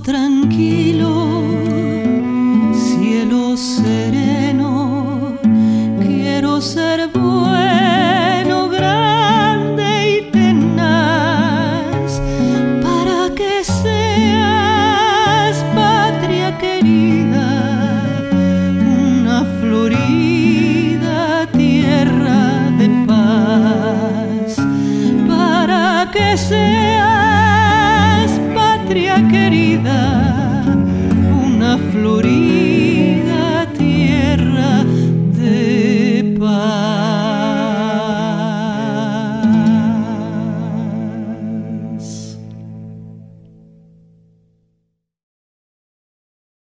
tranquilo, cielo sereno, quiero ser bueno, grande y tenaz, para que seas, patria querida, una florida tierra de paz, para que seas, patria querida, una flor